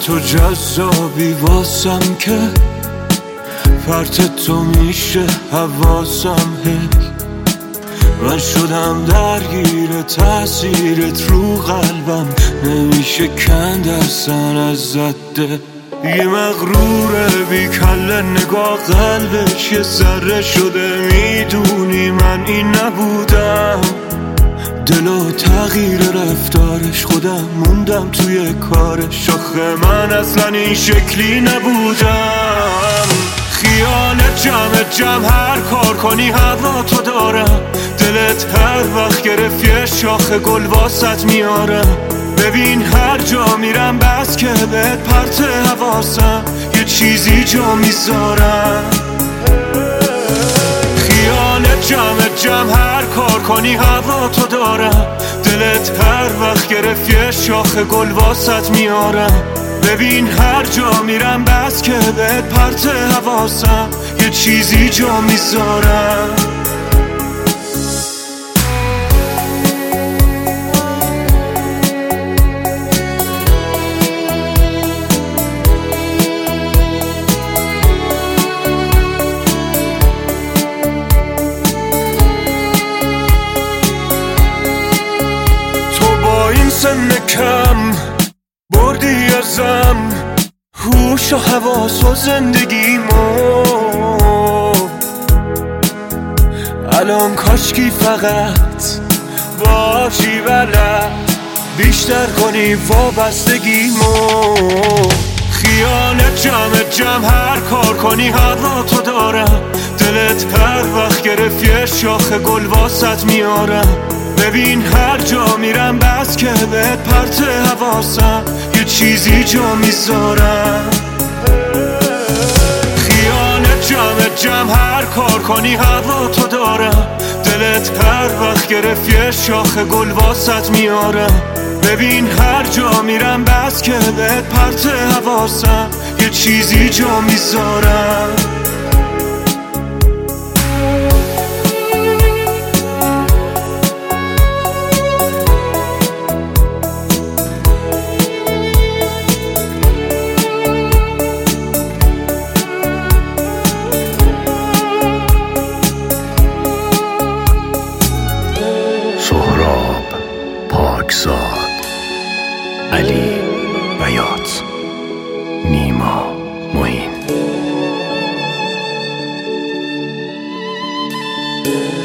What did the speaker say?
تو جذابی واسم که فرط تو میشه حواسم هی من شدم درگیر تأثیرت رو قلبم نمیشه کند اصلا از زده یه مغروره بی کله نگاه قلبش یه ذره شده میدونی من این نبودم دلو تغییر رفتارش خودم موندم توی کارش آخه من اصلا این شکلی نبودم خیال جمع هر کار کنی هوا تو دارم دلت هر وقت گرفت یه شاخه گل واسط میارم ببین هر جا میرم بس که بهت پرت حواسم یه چیزی جا میذارم خیال جمع هر کار کنی هوا تو دارم دلت هر وقت گرفت یه شاخه گل واسط میارم ببین هر جا میرم بس که بهت پرت حواسم یه چیزی جا میذارم سن کم بردی ازم هوش و حواس و زندگیمو الان کاشکی فقط باشی بلد بیشتر کنی وابستگیمو خیال جمع هر کار کنی هوا تو دارم دلت هر وقت گرفت یه شاخه گل واسط میارم ببین هر جا میرم بس که بهت پرت حواسم یه چیزی جا میذارم خیال جمع هر کار کنی هوا تو دارم دلت هر وقت گرفت یه شاخه گل واسط میارم ببین هر جا میرم بس که بهت پرت حواسم یه چیزی جا میذارم سهراب پاکزاد، علی بیات، نیما معین.